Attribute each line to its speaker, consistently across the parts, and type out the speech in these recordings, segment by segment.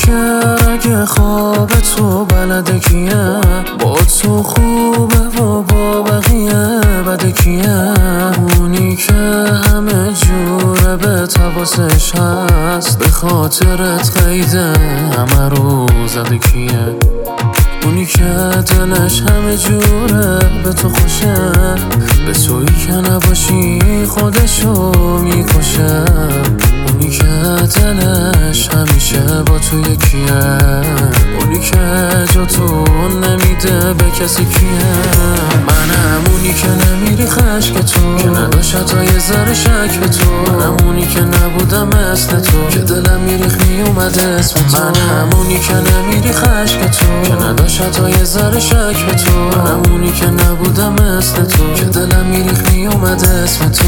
Speaker 1: که اگه خواب تو بلده کیه، با تو خوبه و با بقیه بده کیه. اونی که همه جوره به حواسش هست، به خاطرت قیده همه رو زده کیه. اونی که دلش همه جوره به تو خوشه، به تویی که نباشی خودشو میکشه. اونی که دلش همیشه با تو یکیه، اونی که جا تو نمیده به کسی کیه. منم اونی که نمیری خشک تو، که نداشت حتی یه ذره شک به تو. منم اونی که نبودم مثل تو، که دلم میریخ میومد اسم تو. منم اونی که نمیری خشک تو، که نداشت حتی یه ذره شک به تو. منم اونی که نبودم مثل تو، که دلم میریخ میومد اسم تو.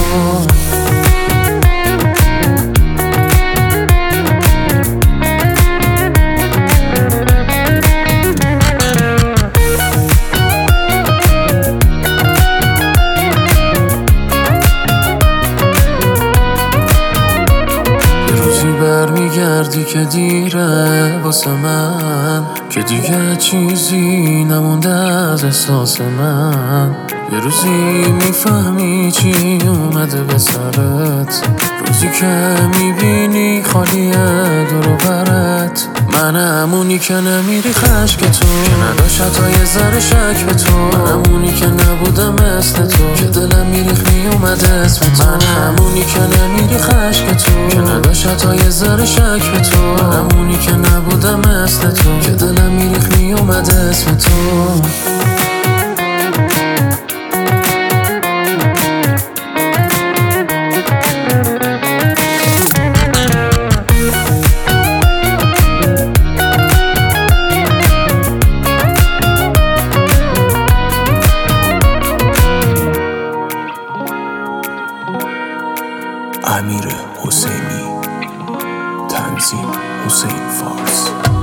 Speaker 1: برمیگردی که دیره واسه من، که دیگه چیزی نمونده از احساس من. یه روزی میفهمی چی اومده به سرت، روزی که میبینی خالیه دور و برت. منم اونی که نمیری خشک تو، که نداشت حتی یه ذره شک به تو. منم اونی که نبودم مثل تو، که دلم میریخ میومد اسم تو. منم اونی که نمیری خشک تو، که نداشت حتی یه ذره شک به تو. منم اونی که نبودم مثل تو، که دلم میریخ میومد اسم تو. امیر حسینی، تنظیم حسین فارس.